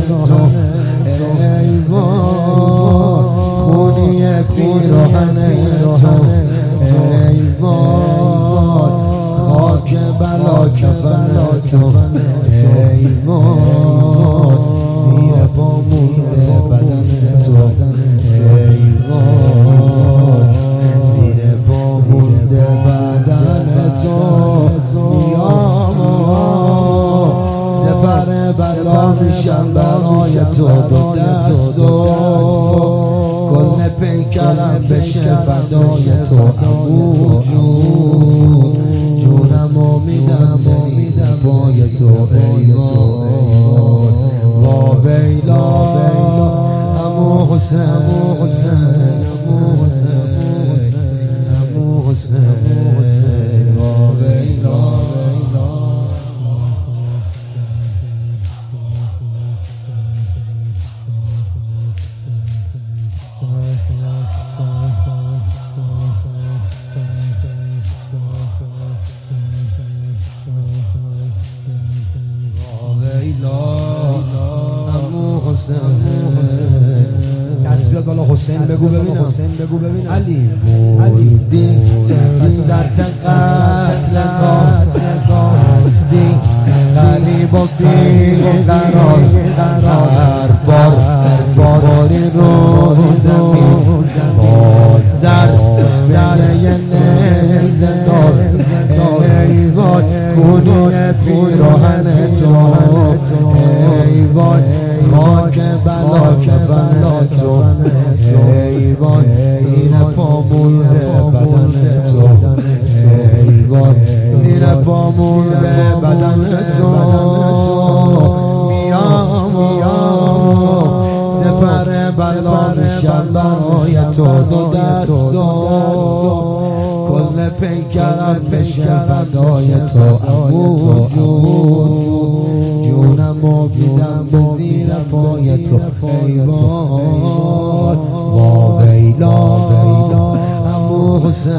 تو ای وای خونی پیراهن تو ای وای خاک بلا کفن تو ای وای زیر پا مونده بدن تو ای وای زیر پا مونده بدن تو میام سپر بلا میشم برای تو دو دستو کل پیکرم بشه فدای تو عمو جون جونمو میدم پای تو ای وای واویلا عمو حسین عمو حسین واویلا عمو حسین دست بیاد بالا حسین بگو ببینم علی بودی وسط قتل هستی غریب و بیقرار هر بار باری رو زمین باز در نیزه دار ای وای خونی پیراهن تو ای وای خاک بلا کفن تو ای وای زیر پا مونده بدن تو ای وای زیر پا مونده بدن تو میام سپر بلا میشم برای تو دو دستو کل پیکرم بشه فدای تو عمو جون جونمو میدم به زیر پای تو ای وای واویلا عمو حسین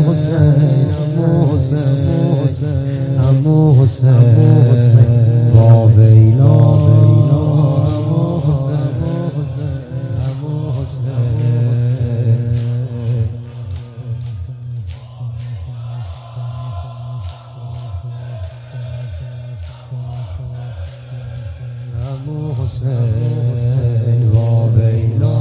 عمو حسین واویلا عمو حسین واویلا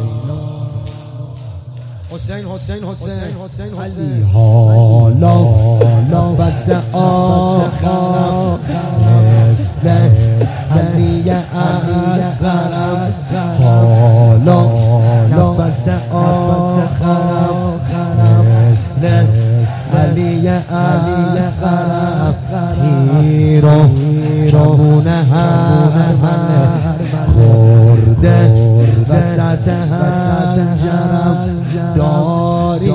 حسین علی حالا نفس آخرم مثل علی اصغرم حالا نفس آخرم مثل علی اصغرم تیرو چمونه هر خورده وسط هنجرم داری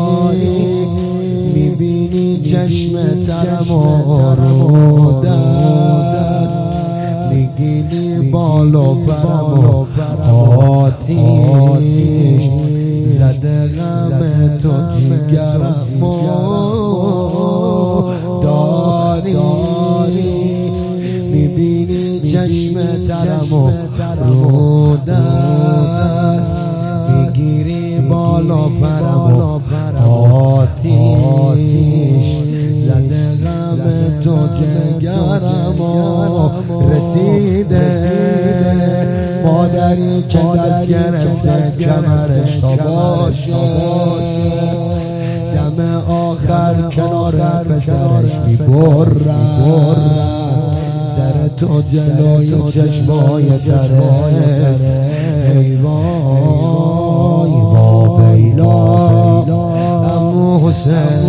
میبینی چشم ترم و دست میگیری بالا پرم آتیش زده غم تو جگرم داری میبینی چشم ترم و رو دست میگیری بالا پرم آتیش زده غم تو جگرم رسیده مادری که دست گرفته کمرش تا باشه دم آخر کنار پسرش میبرم سر تو جلوی چشمای تره ای وای واویلا عمو حسین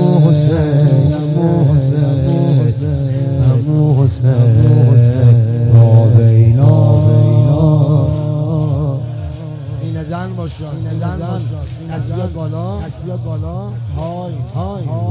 عمو حسین واویلا سینه زن باش دست بیاد بالا های